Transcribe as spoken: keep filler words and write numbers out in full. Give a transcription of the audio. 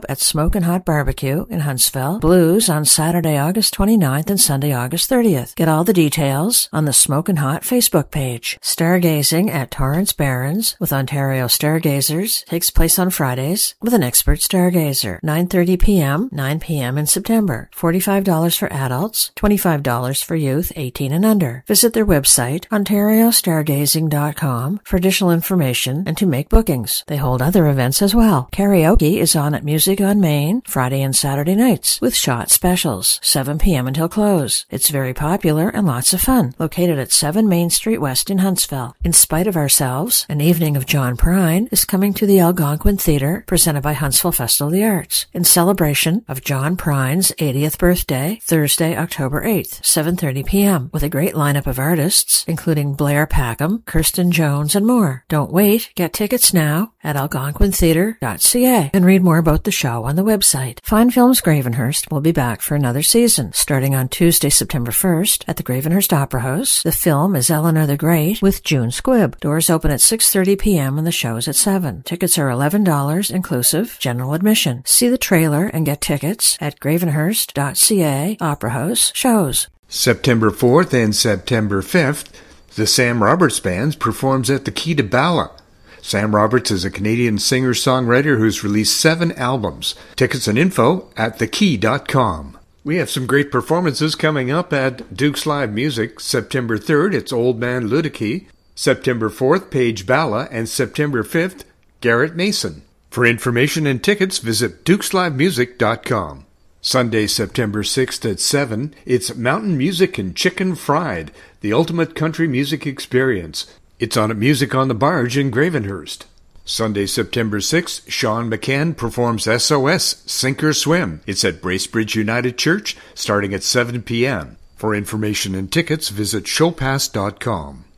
at Smokin' Hot Barbecue in Huntsville. Blues on Saturday, August twenty-ninth and Sunday, August thirtieth. Get all the details on the Smokin' Hot Facebook page. Stargazing at Torrance Barrens with Ontario Stargazers takes place on Fridays with an expert stargazer. nine thirty p.m., nine p.m. in September. forty-five dollars for adults, twenty-five dollars for youth eighteen and under. Visit their website, ontario stargazing dot com, for additional information and to make bookings. They hold other events as well. Karaoke is on at Music on Main Friday and Saturday nights with shot specials, seven p.m. until close. It's very popular and lots of fun. Located at seven Main Street West in Huntsville. In Spite of Ourselves, an evening of John Prine is coming to the Algonquin Theatre, presented by Huntsville Festival of the Arts, in celebration of John Prine's eightieth birthday, Thursday, October eighth, seven thirty p.m., with a great lineup of artists, including Blair Packham, Kirsten Jones, and more. Don't wait. Get tickets now at algonquin theatre dot c a and read more about the show on the website. Fine Films Gravenhurst will be back for another season, starting on Tuesday, September first at the Gravenhurst Opera House. The film is Eleanor the Great with June Squibb. Doors open at six thirty p.m. and the show is at seven. Tickets are eleven dollars inclusive general admission. See the trailer and get tickets at gravenhurst dot c a. Opera House shows. September fourth and September fifth, the Sam Roberts Band performs at the Key to Bala. Sam Roberts is a Canadian singer-songwriter who's released seven albums. Tickets and info at the key dot com. We have some great performances coming up at Duke's Live Music. September third, it's Old Man Ludicky. September fourth, Paige Bala. And September fifth, Garrett Mason. For information and tickets, visit dukes live music dot com. Sunday, September sixth at seven, it's Mountain Music and Chicken Fried, the ultimate country music experience. It's on at Music on the Barge in Gravenhurst. Sunday, September sixth, Sean McCann performs S O S, Sink or Swim. It's at Bracebridge United Church, starting at seven p.m. For information and tickets, visit showpass dot com.